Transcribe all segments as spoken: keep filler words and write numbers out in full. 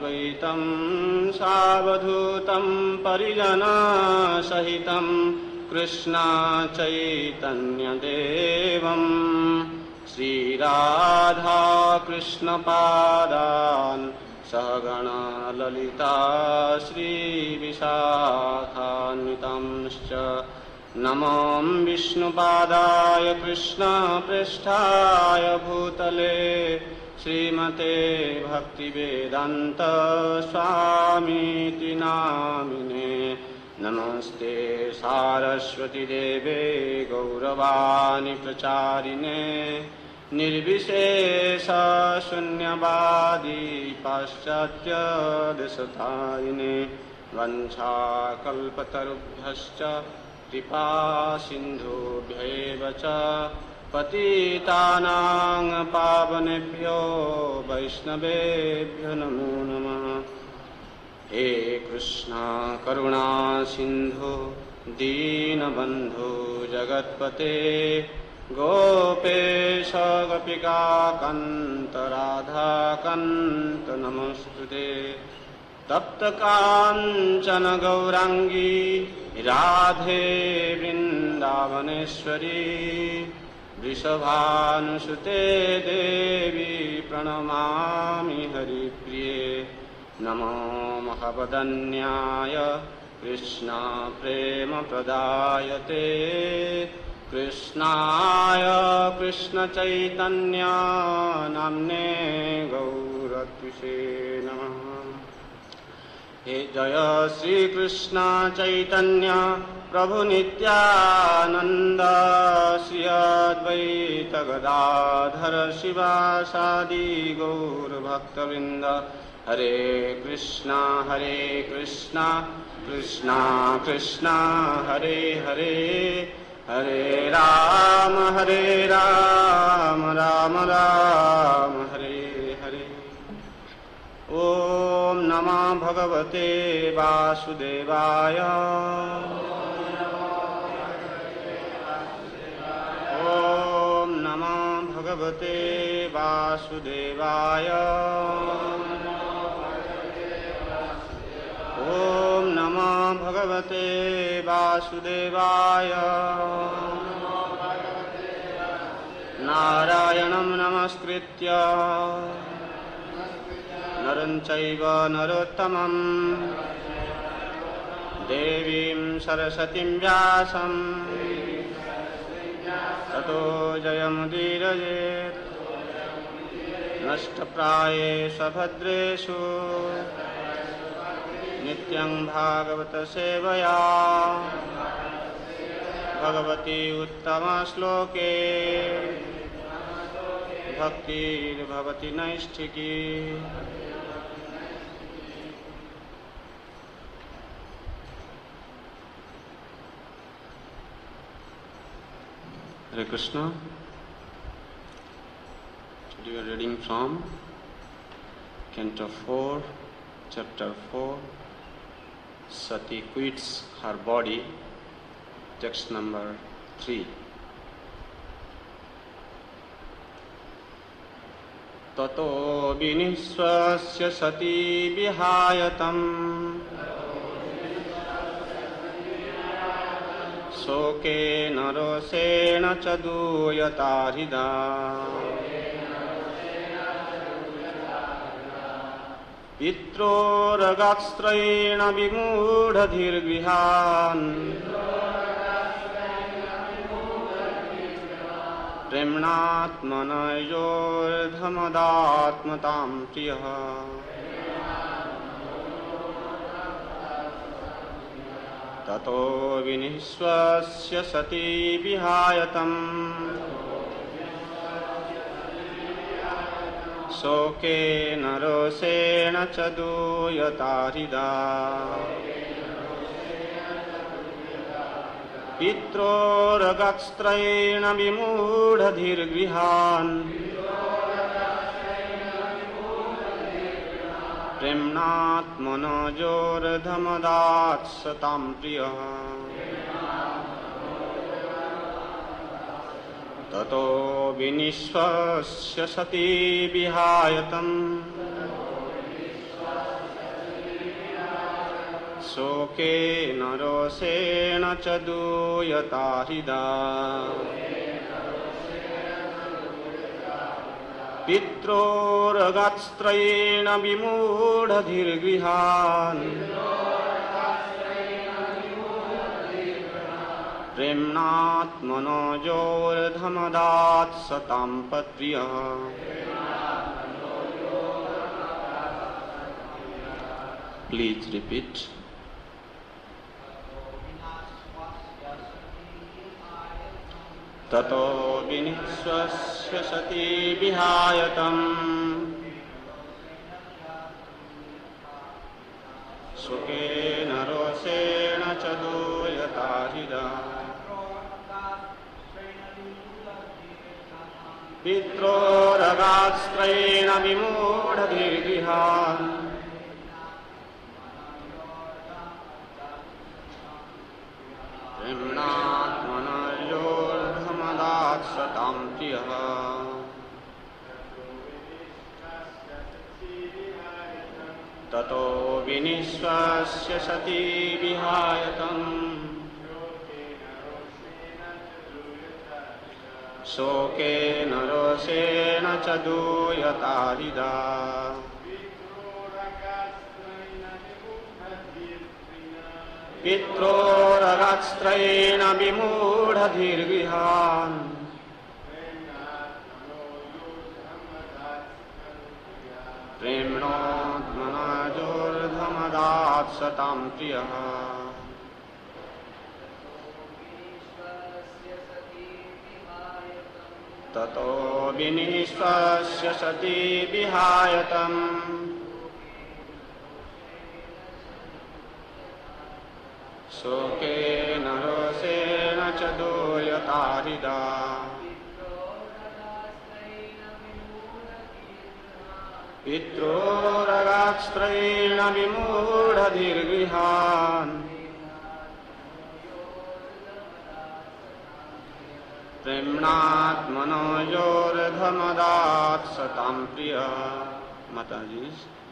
साद्वैतं सावधूतं परिजनसहितं कृष्ण चैतन्यदेवं श्रीराधा कृष्णपादान् सहगणा ललिता श्रीविशाखान्वितांश्च नमो विष्णुपादाय कृष्णप्रेष्ठाय भूतले श्रीमते भक्तिवेदान्त स्वामीति नामिने नमस्ते सारस्वती देवे गौरवाणी प्रचारिणे निर्विशेष शून्यवादी पाश्चात्य देशतारिणे वंशाकल्पतरुभ्यश्च कृपा सिन्धुभ्यैव च पतितानां पावनेभ्यो वैष्णवेभ्यो नमो नमः। हे कृष्णा करुणा सिन्धु दीनबन्धु जगत्पते गोपेश गोपिका कान्त राधा कान्त नमोस्तुते। तप्त कांचन गौरांगी राधे वृंदावनेश्वरी वृषभानुसुते देवी प्रणमामि हरिप्रिये। नमो महावदन्याय कृष्णा प्रेम प्रदायते कृष्णाय कृष्ण चैतन्य नाम्ने गौरत्विषे नमः। हे जय श्री कृष्ण चैतन्य प्रभु नित्यानंद श्री अद्वैत गदाधर शिवासादि गौर भक्तवृंद। हरे कृष्णा हरे कृष्णा कृष्णा कृष्णा हरे हरे हरे राम हरे राम राम राम हरे हरे। ओम नमः भगवते वासुदेवाय ओम नमः भगवते वासुदेवाय ओम नमः भगवते वासुदेवाय। नारायणं नमस्कृत्य नरं चैव नरोत्तमं देवीं सरस्वतीं व्यासं ततो जयमुदीरयेत्। नष्टप्रायेषु भद्रेषु नित्यं भागवत सेवया Bhagwati उत्तमश्लोके भक्तिर्भवति नैष्ठिकी। Hare Krishna. Today we are reading from Canto four, Chapter four, Sati quits her body, text number three. ततो विनिश्वस्य सती विहायतम् शोकेन रोषेण च दूयता हृदा। पित्रोरगास्त्रेण विमूढधीर्गृहान् प्रेम्णात्मनयोर्धमदात्मतां प्रियः। ततो विनिश्वस्य सती विहायतम् शोकेन रोषेण च दूयता हृदा। पित्रोरगास्त्रेण विमूढधीर्गृहान् प्रेम्णात्मनयोर्धमदात्सतां प्रियः। ततो विनिश्वस्य सती विहायतम् शोकेन रोषेण च दूयता हृदा पित्रोरगात्स्त्रयेण विमूढधीर्गृहान् प्रेम्णात्मनोजोर्धमदात् सतां पत्र्यः Please repeat. ततो विनिश्वस्य सति विहायतम् सुखेन रोषेण च दूयता हृदा पित्रोरगात्स्त्रयेण विमूढधीर्गृहान् प्रेम्णात्मनयोर्धमदात् सतां प्रियः ततो विनिश्वस्य सति विहायतम् शोकेन रोषेण च दूयता हृदा पित्रोरगात्स्त्रयेण विमूढधीर्गृहान् प्रेम्णोत्मनजोर्धमदात् सतां प्रियः ततो विनिश्वस्य सति विहायतम् शोकेन रोषेण च दूयता हृदा पित्रोरगात्स्त्रयेण विमूढधीर्गृहान् प्रेम्णात्मनोजोर्धमदात् सतां प्रियः माताजी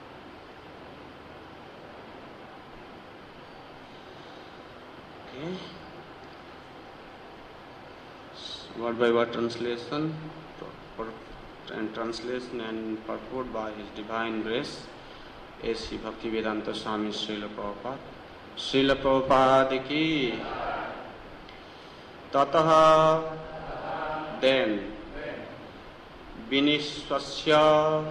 Okay. Word by word translation and translation and purport by His Divine Grace A. C. Bhaktivedanta Swami Srila Prabhupada Srila Prabhupada ki Tataha then Vinishwasya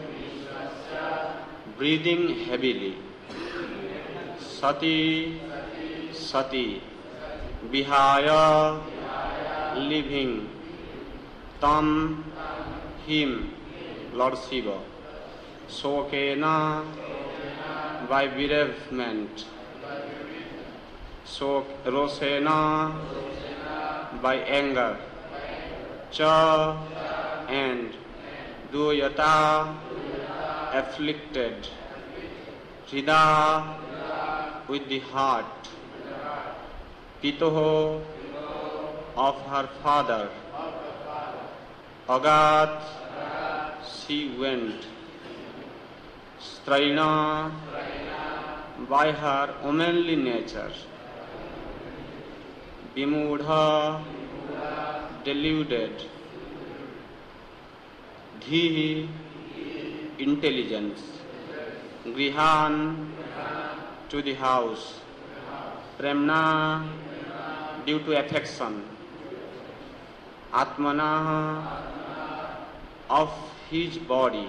breathing heavily Sati Sati Vihaya living Tam him Lord Shiva Shokena by bereavement Shok Roshena by anger Cha and Duyata afflicted Hida with the heart Pitoho of her father Agat she went Straina by her womanly nature Vimudha deluded Dhihi intelligence Grihan to the house Premna due to affection Atmana of his body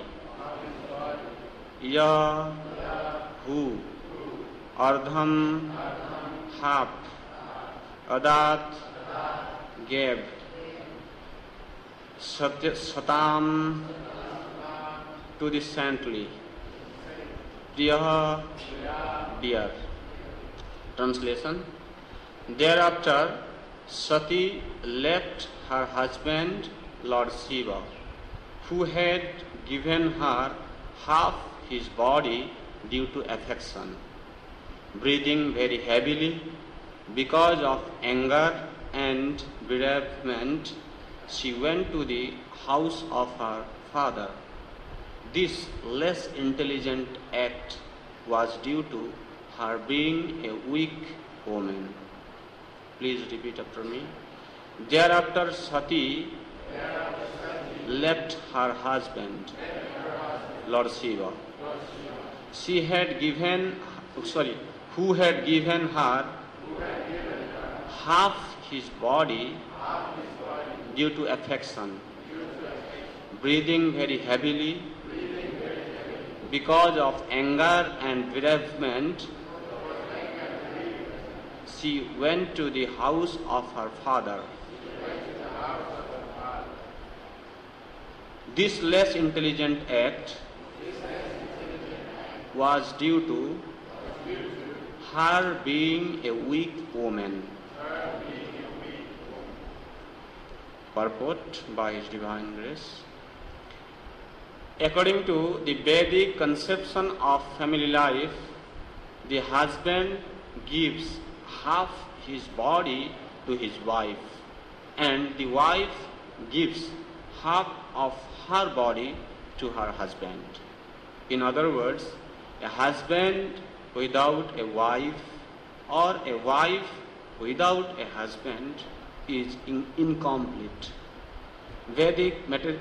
Ya who Ardham half Adat gave Satam to the saintly Priya dear. Translation. Thereafter Sati left her husband Lord Shiva, who had given her half his body due to affection. Breathing very heavily because of anger and bereavement, she went to the house of her father. This less intelligent act was due to her being a weak woman. Please repeat after me. Thereafter Sati left her husband, Lord Shiva. She had given, sorry, who had given her half his body due to affection, breathing very heavily because of anger and bereavement. She went to the house of her father. This less intelligent act was due to her being a weak woman. Purport by His Divine Grace. According to the Vedic conception of family life, the husband gives half his body to his wife, and the wife gives half of her body to her husband. In other words, a husband without a wife or a wife without a husband is in incomplete. Vedic, mater-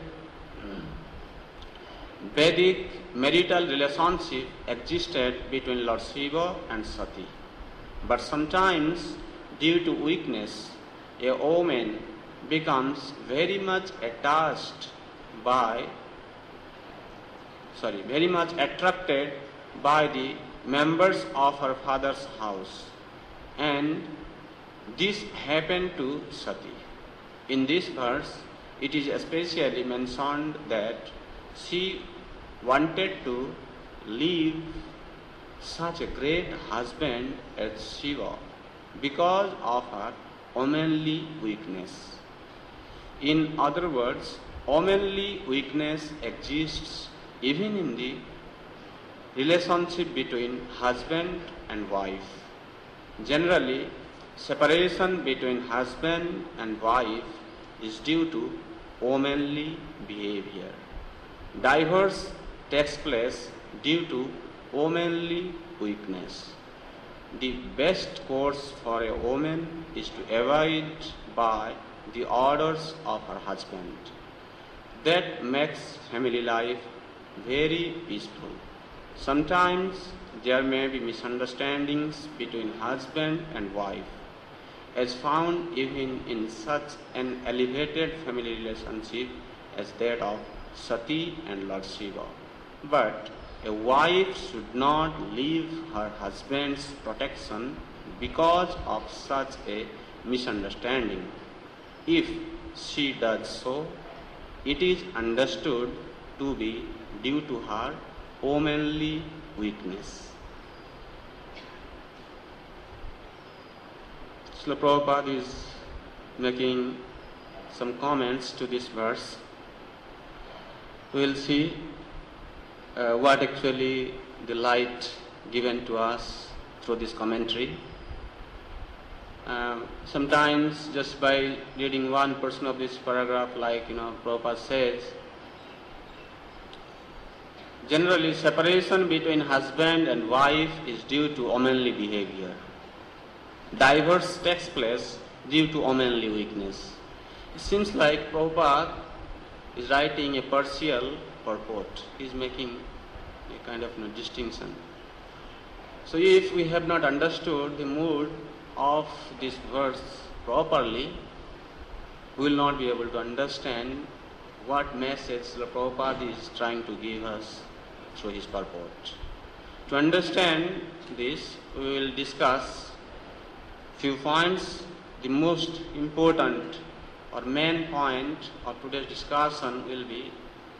Vedic marital relationship existed between Lord Shiva and Sati. But sometimes, due to weakness, a woman becomes very much attached by, sorry, very much attracted by the members of her father's house. And this happened to Sati. In this verse, it is especially mentioned that she wanted to leave such a great husband as Shiva because of her womanly weakness. In other words, womanly weakness exists even in the relationship between husband and wife. Generally, separation between husband and wife is due to womanly behavior. Divorce takes place due to womanly weakness. The best course for a woman is to avoid by the orders of her husband. That makes family life very peaceful. Sometimes there may be misunderstandings between husband and wife, as found even in such an elevated family relationship as that of Sati and Lord Shiva. But a wife should not leave her husband's protection because of such a misunderstanding. If she does so, it is understood to be due to her womanly weakness. Srila Prabhupada is making some comments to this verse. We will see uh, what actually the light given to us through this commentary. Um, sometimes just by reading one portion of this paragraph, like you know, Prabhupada says, generally separation between husband and wife is due to womanly behavior. Divorce takes place due to womanly weakness. It seems like Prabhupada is writing a partial purport. He is making a kind of you know, distinction. So if we have not understood the mood of this verse properly, we will not be able to understand what message Srila Prabhupada is trying to give us through his purport. To understand this, we will discuss few points. The most important or main point of today's discussion will be,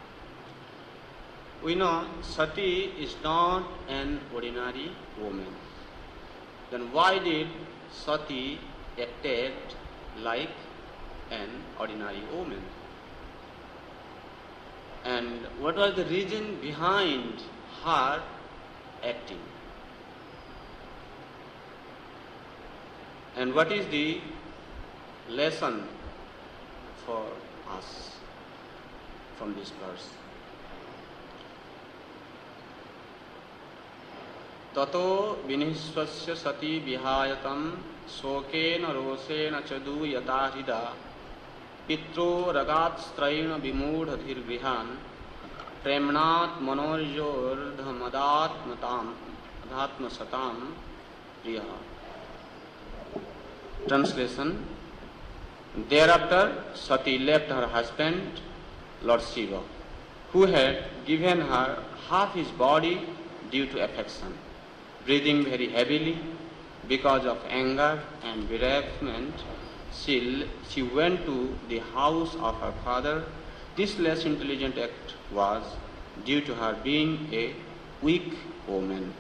we know Sati is not an ordinary woman. Then why did Sati acted like an ordinary woman? And what was the reason behind her acting? And what is the lesson for us from this verse? Tato vinishvasya sati vihayatam soken rosen chadu yatahida pitro ragatstraina vimudhathir grihan premnat manorjor dhamadatmatam adhatmasatam priya. Translation. Thereafter, Sati left her husband, Lord Shiva, who had given her half his body due to affection. Breathing very heavily because of anger and bereavement, she, she went to the house of her father. This less intelligent act was due to her being a weak woman.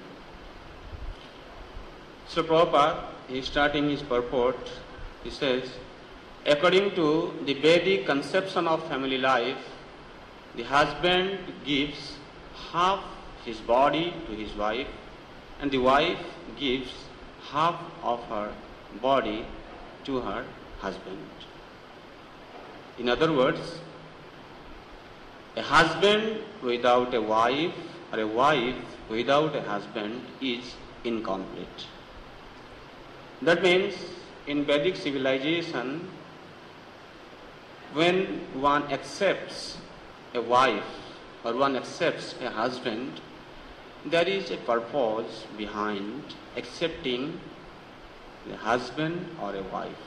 So Prabhupada, he is starting his purport, he says, according to the Vedic conception of family life, the husband gives half his body to his wife and the wife gives half of her body to her husband. In other words, a husband without a wife or a wife without a husband is incomplete. That means in Vedic civilization, when one accepts a wife or one accepts a husband, there is a purpose behind accepting a husband or a wife.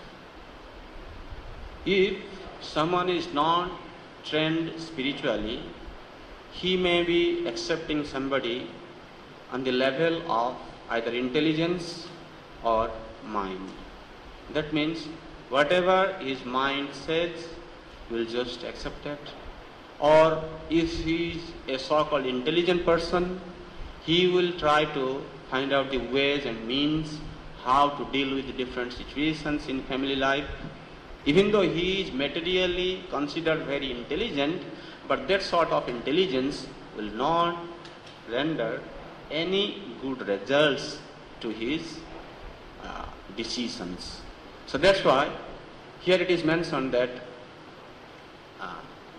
If someone is not trained spiritually, he may be accepting somebody on the level of either intelligence or mind. That means whatever his mind says, will just accept it. Or if he is a so-called intelligent person, he will try to find out the ways and means how to deal with the different situations in family life. Even though he is materially considered very intelligent, but that sort of intelligence will not render any good results to his uh, decisions. So that's why here it is mentioned that uh,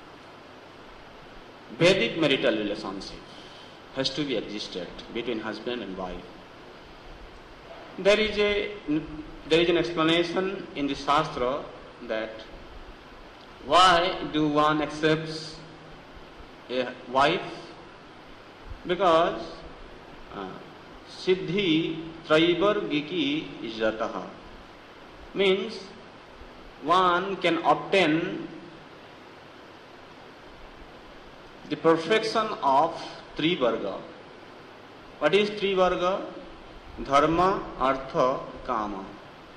Vedic marital relationship has to be existed between husband and wife. There is a there is an explanation in the Shastra that why do one accepts a wife? Because uh, Siddhi Traivargiki Ijataha means one can obtain the perfection of Trivarga. What is Trivarga? Dharma, Artha, Kama.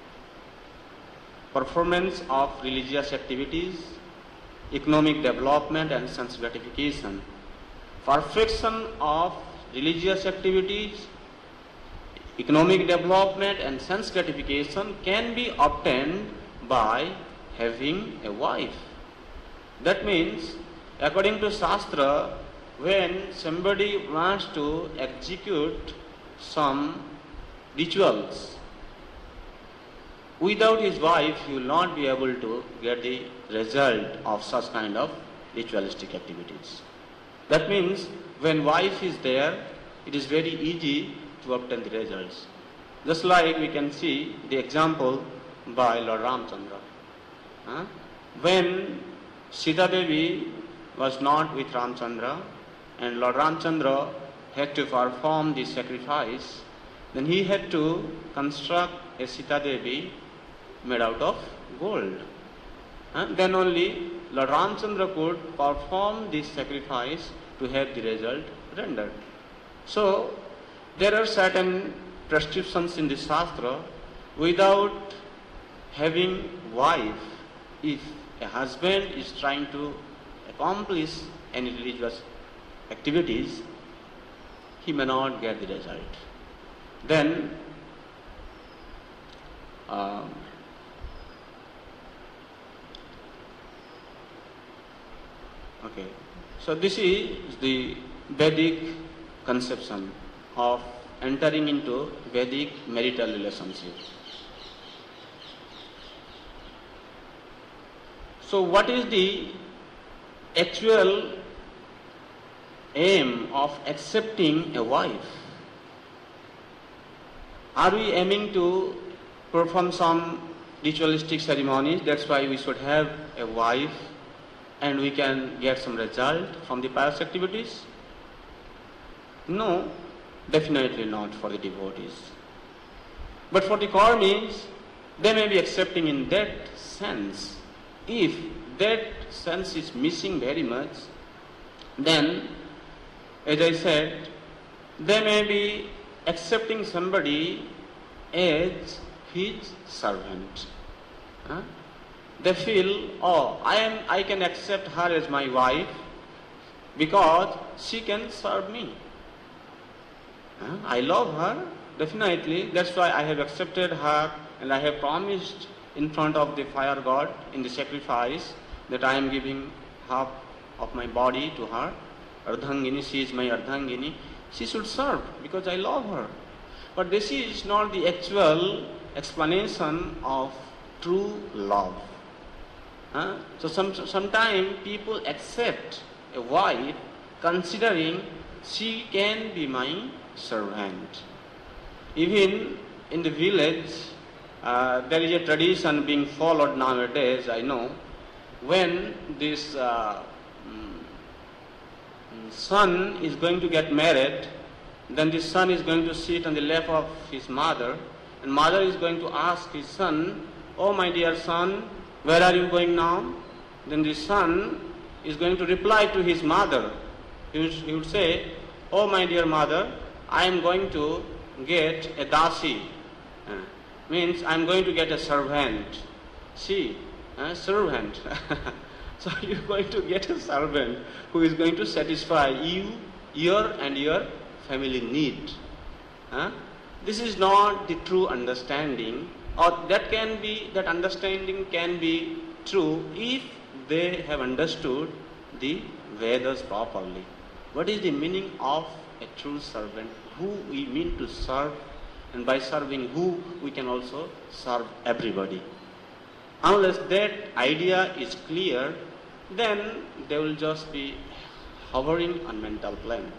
Performance of religious activities, economic development and sense gratification. Perfection of religious activities, economic development and sense gratification can be obtained by having a wife. That means, according to Shastra, when somebody wants to execute some rituals, without his wife, he will not be able to get the result of such kind of ritualistic activities. That means, when wife is there, it is very easy to obtain the results. Just like we can see the example by Lord Ramchandra. Huh? When Sita Devi was not with Ramchandra and Lord Ramchandra had to perform the sacrifice, then he had to construct a Sita Devi made out of gold. Huh? Then only Lord Ramchandra could perform this sacrifice to have the result rendered. So, there are certain prescriptions in the Shastra. Without having wife, if a husband is trying to accomplish any religious activities, he may not get the result. Then, uh, okay, so this is the Vedic conception of entering into Vedic marital relationship. So what is the actual aim of accepting a wife? Are we aiming to perform some ritualistic ceremonies? That's why we should have a wife and we can get some result from the pious activities? No, definitely not for the devotees. But for the karmis, they may be accepting in that sense. If that sense is missing very much, then, as I said, they may be accepting somebody as his servant. Huh? They feel, oh, I am, I can accept her as my wife because she can serve me. Huh? I love her, definitely. That's why I have accepted her and I have promised in front of the fire god in the sacrifice that I am giving half of my body to her. Ardhangini, she is my Ardhangini. She should serve because I love her. But this is not the actual explanation of true love. Huh? So some, sometimes people accept a wife considering she can be my servant. Even in the village, uh, there is a tradition being followed nowadays, I know, when this uh, son is going to get married, then the son is going to sit on the lap of his mother, and mother is going to ask his son, oh my dear son, where are you going now? Then the son is going to reply to his mother. He would, he would say, oh my dear mother, I am going to get a dasi. Uh, means I am going to get a servant. See, a servant. So you are going to get a servant who is going to satisfy you, your and your family need. Huh? This is not the true understanding, or that can be, that understanding can be true if they have understood the Vedas properly. What is the meaning of a true servant? Who we mean to serve, and by serving who we can also serve everybody. Unless that idea is clear, then they will just be hovering on mental plane.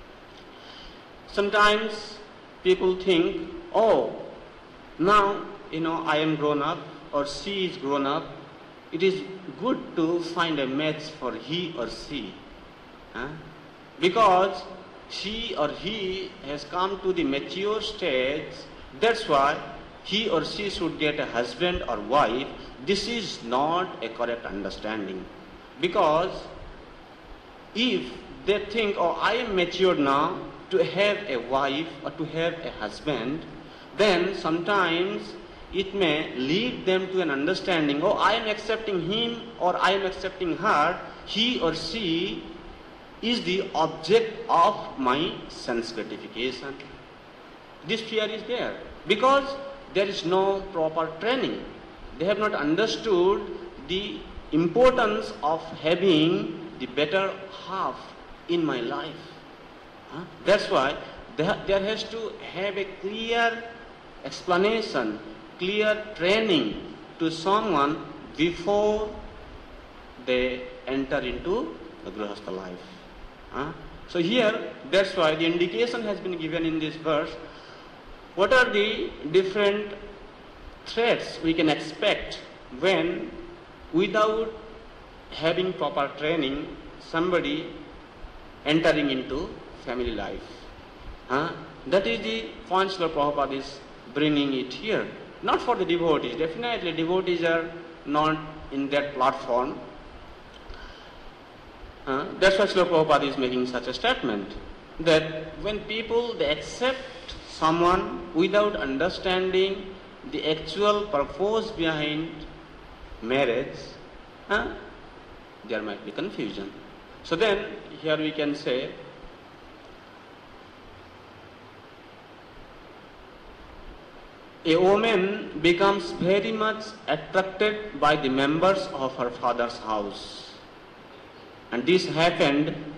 Sometimes people think, oh, now, you know, I am grown up or she is grown up. It is good to find a match for he or she. Huh? Because she or he has come to the mature stage, that's why he or she should get a husband or wife. This is not a correct understanding. Because if they think, oh, I am mature now to have a wife or to have a husband, then sometimes it may lead them to an understanding, oh, I am accepting him or I am accepting her, he or she is the object of my sense gratification. This fear is there because there is no proper training. They have not understood the importance of having the better half in my life. Huh? That's why there, there has to have a clear explanation, clear training to someone before they enter into the Grihastha life. Huh? So here, that's why the indication has been given in this verse. What are the different threats we can expect when, without having proper training, somebody entering into family life? Huh? That is the point Srila Prabhupada is bringing it here. Not for the devotees. Definitely devotees are not in that platform. Uh, that's why Srila Prabhupada is making such a statement, that when people, they accept someone without understanding the actual purpose behind marriage, uh, there might be confusion. So then, here we can say, a woman becomes very much attracted by the members of her father's house. And this happened